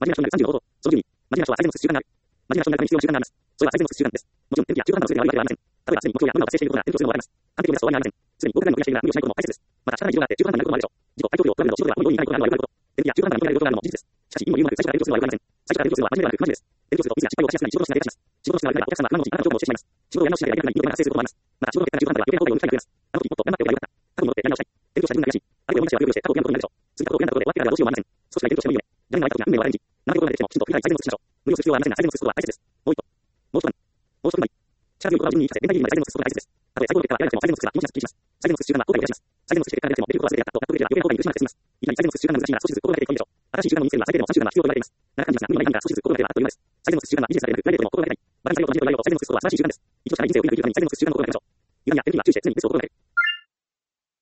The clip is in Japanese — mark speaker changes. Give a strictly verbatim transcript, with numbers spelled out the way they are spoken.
Speaker 1: マジな人になるさんじゅうの方法。そのじゅうに、マジな人は最善の習慣がある。マジな人になるために必要な習慣があります。それは最善の習慣です。もちろん、天気や中途半端な数字が悪いわけではありません。例えば、すでに目標や運を達成していることが天気をするのであります。完璧を目指す終わりがありません。すでに合格ラインをクリアしているが無理をしないことも大切です。また、仕方ない事情があって中途半端なこともあるでしょう。自己体調量を比べると仕事では思い通りにいかないことがあること。天気や中途半端なことがあることがあるのも事実です。しかし、いいも言うまで最初から勉強するのは悪くありません。最初から勉強するのは真面目ではなく不真面目です。勉強するとミスや失敗をしやすくなり仕事の質が下がります。仕事の質が悪くなればお客様は不満のうちにあなたの情報をしてしまいます。仕事をやり直ししないでやりたくない意欲が発生することもあります。また、仕事の結果が中途半端では余計な後悔を生む機会が増えます。あの時もっと頑張っておけばよかった。あの時もっと頑張っておけばよかった。過去に戻ってやり直したい。過去に戻って過去にやるべきだった。過去に戻ってやり直しを繰り返して過去を悔やんだことになるでしょう。次過去を悔やんだことで終わってからではどうしようもありません。少しくらい勉強してもいいよね。誰に会った時は運命を悪い日。誰に会った時には運命を悪い日。何が起こるかできてもきちんと振り返り最善の尽くしましょう。無理をする必要はありませんが最善の尽くすことは大切です。もう一歩。もう一度。もう一度。チャージを順に生かせ、連帯にまで最善の尽くすことが大切です。たとえ最高の結果は得られなくても最善の尽くしは気持ちなく気にします。最善の尽くす習慣は後悔をいたします。最善の尽くし結果が出なくてもできることは全てやったと納得できれば余計な後悔に苦しまなくて済みます。いきなり最善の尽くす習慣が難しいが少しずつ心がけていくといいでしょう。新しい習慣を身につけるには最低でもさんしゅうかんが必要と言われています。長く感じますが無理のない範囲が少しずつ心がければあっという間です。最善の尽くす習慣はにじゅうさいでやるプライベートの心がけたい。バランスが良いと同じことを言われると最善の尽くすことは素晴らしい習慣です。